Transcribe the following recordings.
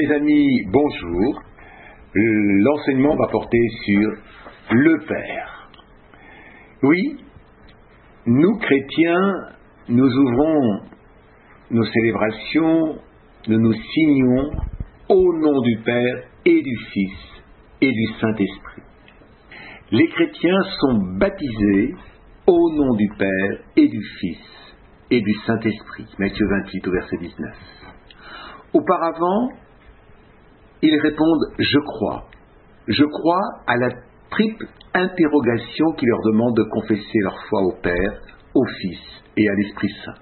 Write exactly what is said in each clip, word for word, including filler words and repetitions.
Mes amis, bonjour. L'enseignement va porter sur le Père. Oui, nous chrétiens, nous ouvrons nos célébrations, nous nous signons au nom du Père et du Fils et du Saint-Esprit. Les chrétiens sont baptisés au nom du Père et du Fils et du Saint-Esprit. Matthieu vingt-huit au verset dix-neuf. Auparavant, ils répondent « Je crois ». Je crois à la triple interrogation qui leur demande de confesser leur foi au Père, au Fils et à l'Esprit Saint.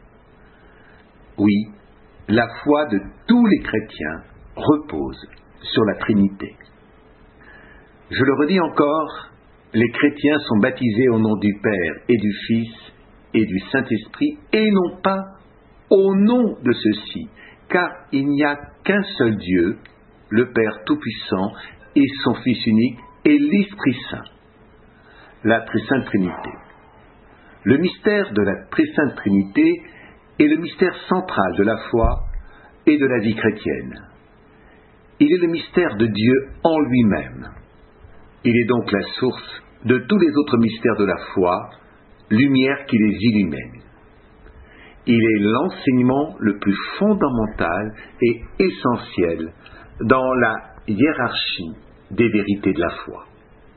Oui, la foi de tous les chrétiens repose sur la Trinité. Je le redis encore, les chrétiens sont baptisés au nom du Père et du Fils et du Saint-Esprit et non pas au nom de ceux-ci, car il n'y a qu'un seul Dieu, le Père Tout-Puissant et son Fils unique et l'Esprit Saint, la Très-Sainte Trinité. Le mystère de la Très-Sainte Trinité est le mystère central de la foi et de la vie chrétienne. Il est le mystère de Dieu en lui-même. Il est donc la source de tous les autres mystères de la foi, lumière qui les illumine. Il est l'enseignement le plus fondamental et essentiel dans la hiérarchie des vérités de la foi.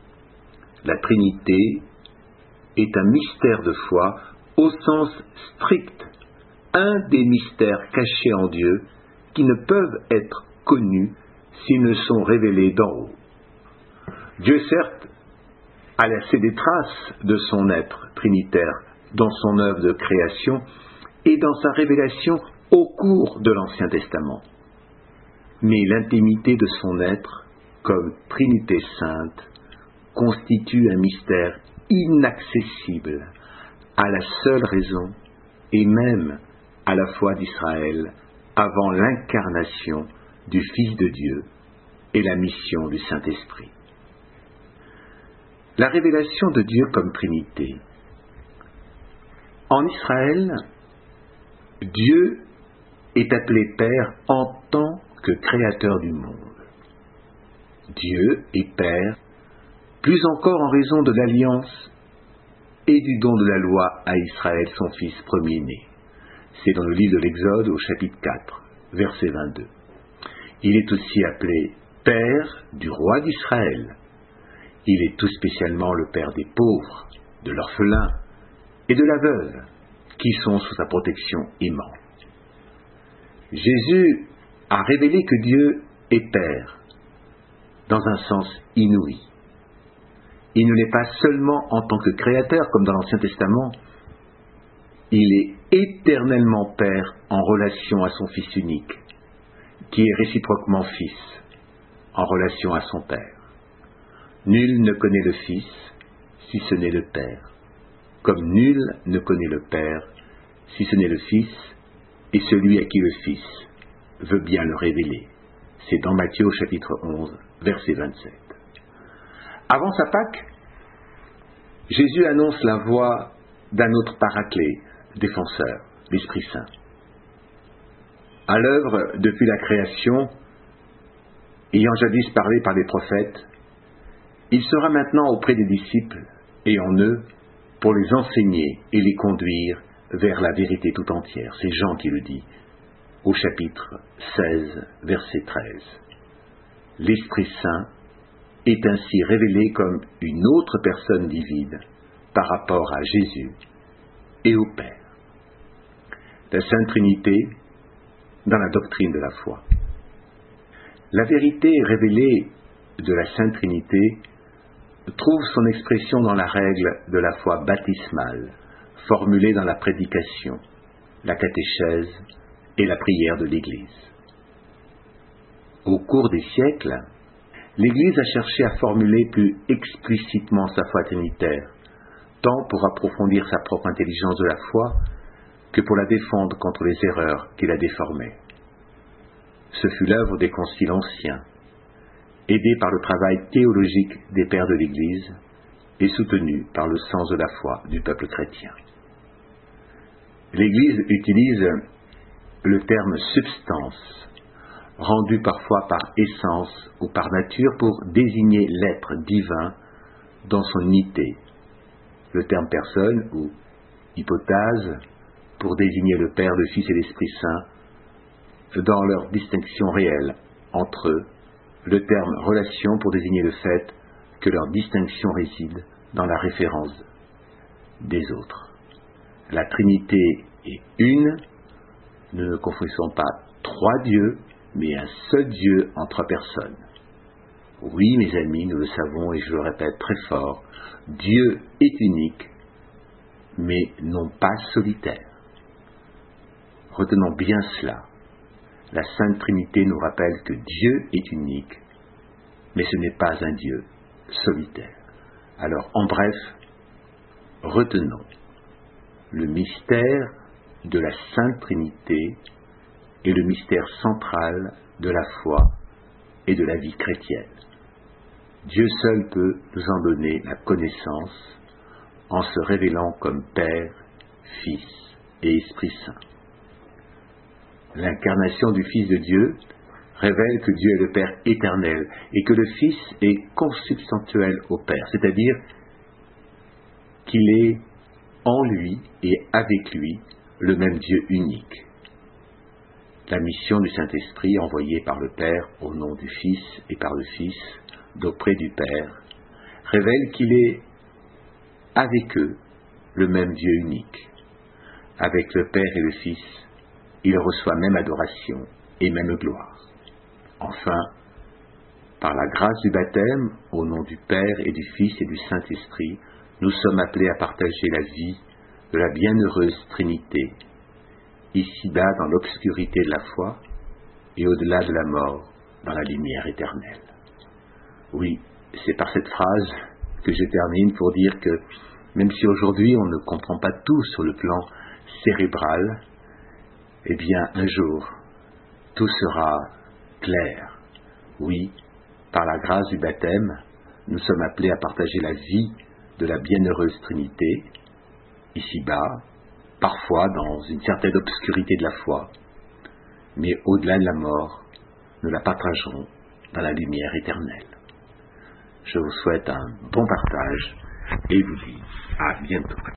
La Trinité est un mystère de foi au sens strict, un des mystères cachés en Dieu qui ne peuvent être connus s'ils ne sont révélés d'en haut. Dieu, certes, a laissé des traces de son être trinitaire dans son œuvre de création et dans sa révélation au cours de l'Ancien Testament. Mais l'intimité de son être, comme Trinité sainte, constitue un mystère inaccessible à la seule raison et même à la foi d'Israël avant l'incarnation du Fils de Dieu et la mission du Saint-Esprit. La révélation de Dieu comme Trinité. En Israël, Dieu est appelé Père en tant que créateur du monde. Dieu est Père, plus encore en raison de l'alliance et du don de la loi à Israël, son fils premier-né. C'est dans le livre de l'Exode au chapitre quatre, verset vingt-deux. Il est aussi appelé Père du roi d'Israël. Il est tout spécialement le Père des pauvres, de l'orphelin et de la veuve, qui sont sous sa protection aimante. Jésus a révélé que Dieu est Père, dans un sens inouï. Il ne l'est pas seulement en tant que créateur, comme dans l'Ancien Testament. Il est éternellement Père en relation à son Fils unique, qui est réciproquement Fils, en relation à son Père. Nul ne connaît le Fils, si ce n'est le Père, comme nul ne connaît le Père, si ce n'est le Fils, et celui à qui le Fils veut bien le révéler. C'est dans Matthieu au chapitre onze, verset vingt-sept. Avant sa Pâque, Jésus annonce la voix d'un autre paraclet, défenseur, l'Esprit Saint. À l'œuvre depuis la création, ayant jadis parlé par les prophètes, il sera maintenant auprès des disciples et en eux pour les enseigner et les conduire vers la vérité tout entière. C'est Jean qui le dit au chapitre seize, verset treize. L'Esprit Saint est ainsi révélé comme une autre personne divine par rapport à Jésus et au Père. La Sainte Trinité dans la doctrine de la foi. La vérité révélée de la Sainte Trinité trouve son expression dans la règle de la foi baptismale, formulée dans la prédication, la catéchèse et la prière de l'Église. Au cours des siècles, l'Église a cherché à formuler plus explicitement sa foi trinitaire, tant pour approfondir sa propre intelligence de la foi que pour la défendre contre les erreurs qui la déformaient. Ce fut l'œuvre des conciles anciens, aidé par le travail théologique des pères de l'Église et soutenu par le sens de la foi du peuple chrétien. L'Église utilise le terme substance rendu parfois par essence ou par nature pour désigner l'être divin dans son unité. Le terme personne ou hypotase pour désigner le Père, le Fils et l'Esprit Saint dans leur distinction réelle entre eux. Le terme relation pour désigner le fait que leur distinction réside dans la référence des autres. La Trinité est une, nous ne confondons pas trois dieux, mais un seul Dieu en trois personnes. Oui, mes amis, nous le savons et je le répète très fort, Dieu est unique, mais non pas solitaire. Retenons bien cela. La Sainte Trinité nous rappelle que Dieu est unique, mais ce n'est pas un Dieu solitaire. Alors, en bref, retenons le mystère de la Sainte Trinité est le mystère central de la foi et de la vie chrétienne. Dieu seul peut nous en donner la connaissance en se révélant comme Père, Fils et Esprit Saint. L'incarnation du Fils de Dieu révèle que Dieu est le Père éternel et que le Fils est consubstantiel au Père, c'est-à-dire qu'il est en lui et avec lui le même Dieu unique. La mission du Saint-Esprit envoyée par le Père au nom du Fils et par le Fils d'auprès du Père révèle qu'il est avec eux le même Dieu unique. Avec le Père et le Fils, il reçoit même adoration et même gloire. Enfin, par la grâce du baptême, au nom du Père et du Fils et du Saint-Esprit, nous sommes appelés à partager la vie de la bienheureuse Trinité, ici-bas dans l'obscurité de la foi et au-delà de la mort dans la lumière éternelle. Oui, c'est par cette phrase que je termine pour dire que même si aujourd'hui on ne comprend pas tout sur le plan cérébral, eh bien un jour tout sera clair. Oui, par la grâce du baptême, nous sommes appelés à partager la vie de la bienheureuse Trinité, ici-bas, parfois dans une certaine obscurité de la foi, mais au-delà de la mort, nous la partagerons dans la lumière éternelle. Je vous souhaite un bon partage et vous dis à bientôt.